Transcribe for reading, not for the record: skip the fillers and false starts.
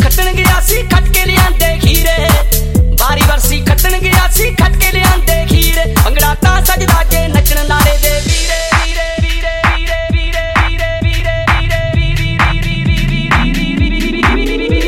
खट्टन गया सी खट के लियांदे खीरे बारी बरसी खट्टन गया सी खट के लियांदे खीरे भंगड़ा तां सजदा जे